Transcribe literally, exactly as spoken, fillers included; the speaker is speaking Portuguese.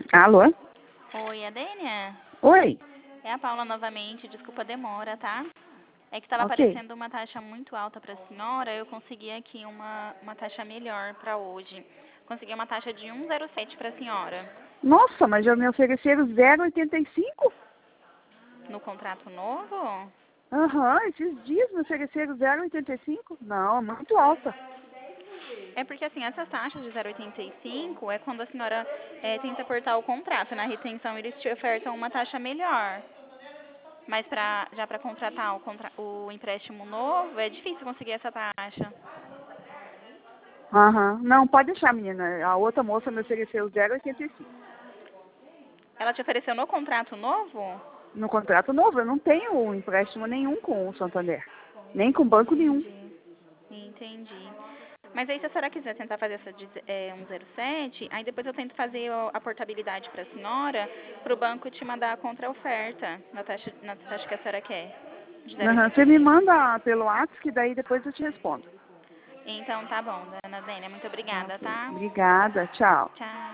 Alô? Oi, Adênia? Oi? É a Paula novamente, desculpa a demora, tá? É que estava Ok. aparecendo uma taxa muito alta para a senhora, eu consegui aqui uma, uma taxa melhor para hoje. Consegui uma taxa de um vírgula zero sete para a senhora. Nossa, mas já me ofereceram zero vírgula oitenta e cinco? No contrato novo? Aham, esses dias me ofereceram zero vírgula oitenta e cinco? Não, é muito alta. É porque assim, essas taxas de zero vírgula oitenta e cinco é quando a senhora é, tenta cortar o contrato. Na retenção eles te ofertam uma taxa melhor. Mas pra, já para contratar o, contra, o empréstimo novo, é difícil conseguir essa taxa. Aham. Não, pode deixar, menina. A outra moça me ofereceu zero vírgula oitenta e cinco. Ela te ofereceu no contrato novo? No contrato novo, eu não tenho empréstimo nenhum com o Santander. Nem com banco nenhum. Entendi. Entendi. Mas aí, se a senhora quiser tentar fazer essa de é, um zero sete, aí depois eu tento fazer o- a portabilidade para a senhora, para o banco te mandar a contra-oferta na taxa, na taxa que a senhora quer, de Aham. Você me zero vírgula oitenta e cinco. manda pelo WhatsApp, que daí depois eu te respondo. Então, tá bom, dona Zênia. Muito obrigada, Ok. tá? Obrigada. Tchau. Tchau.